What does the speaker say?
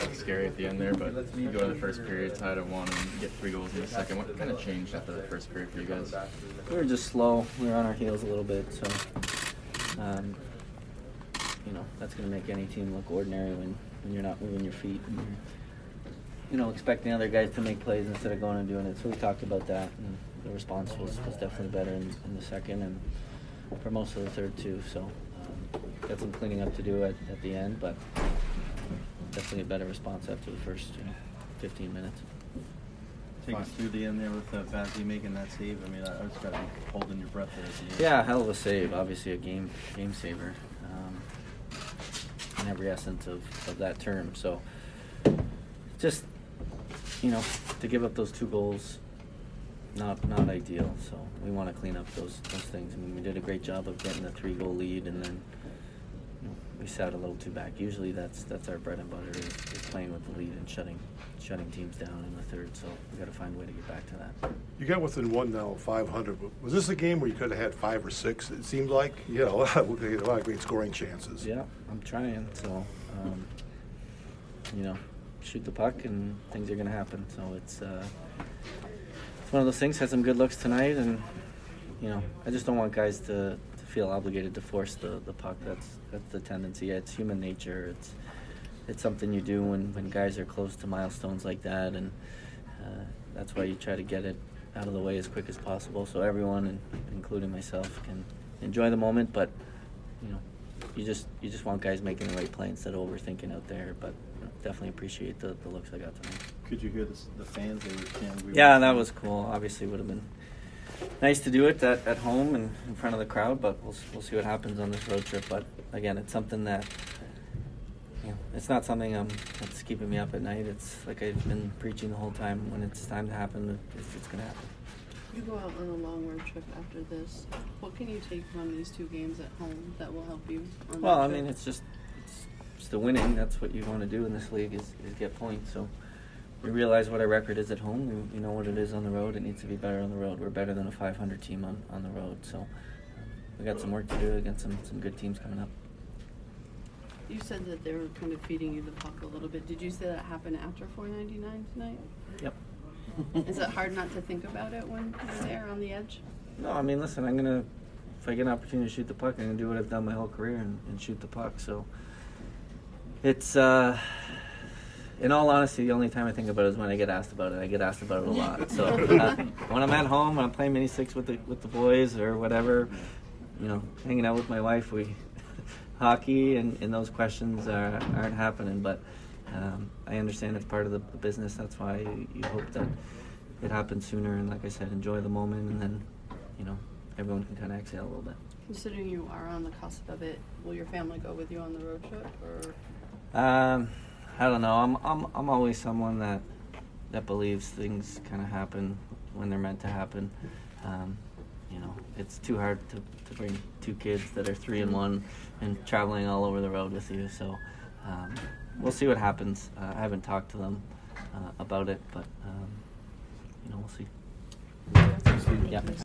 looked scary at the end there, but you go to the first period, tied at 1, and get 3 goals in the second. What kind of changed after the first period for you guys? We were just slow. We were on our heels a little bit, so that's going to make any team look ordinary when you're not moving your feet and you're, expecting other guys to make plays instead of going and doing it. So we talked about that, and the response was definitely better in the second and for most of the third too. So got some cleaning up to do at the end, but definitely a better response after the first 15 minutes. Take us through the end there with Vazzy making that save. I mean, I was kind of holding your breath there at the end. Yeah, hell of a save. Obviously a game saver in every essence of that term. So just, to give up those 2 goals, not ideal. So we want to clean up those things. I mean, we did a great job of getting a 3-goal lead, and then we sat a little too back. Usually that's our bread and butter is playing with the lead and shutting teams down in the third. So we got to find a way to get back to that. You got within 1 now, 500. But was this a game where you could have had 5 or 6? It seemed like you had a lot of great scoring chances. Yeah, I'm trying. So shoot the puck and things are going to happen. So it's one of those things. Had some good looks tonight, and I just don't want guys to feel obligated to force the puck. That's the tendency. It's human nature. It's something you do when guys are close to milestones like that, and that's why you try to get it out of the way as quick as possible so everyone, including myself, can enjoy the moment. But you just want guys making the right play instead of overthinking out there. But definitely appreciate the looks I got tonight. Could you hear the fans? They were chanting. Yeah, that was cool. Obviously, would have been nice to do it at home and in front of the crowd, but we'll see what happens on this road trip. But again, it's something that it's not something that's keeping me up at night. It's like I've been preaching the whole time. When it's time to happen, it's going to happen. You go out on a long road trip after this. What can you take from these 2 games at home that will help you on Well, that I trip? mean, it's the winning. That's what you want to do in this league is get points. So we realize what our record is at home. We know what it is on the road. It needs to be better on the road. We're better than a 500 team on the road. So we got some work to do against some good teams coming up. You said that they were kind of feeding you the puck a little bit. Did you say that happened after 499 tonight? Yep. Is it hard not to think about it when you're there on the edge? No, I mean, listen, if I get an opportunity to shoot the puck, I'm going to do what I've done my whole career and shoot the puck. So it's, in all honesty, the only time I think about it is when I get asked about it. I get asked about it a lot. So when I'm at home, when I'm playing mini six with the boys or whatever, hanging out with my wife, hockey and those questions aren't happening. But I understand it's part of the business. That's why you hope that it happens sooner. And like I said, enjoy the moment, and then everyone can kind of exhale a little bit. Considering you are on the cusp of it, will your family go with you on the road trip, or? I don't know. I'm always someone that believes things kind of happen when they're meant to happen. It's too hard to bring 2 kids that are 3 and 1 and traveling all over the road with you. So we'll see what happens. I haven't talked to them about it, but we'll see. Yeah.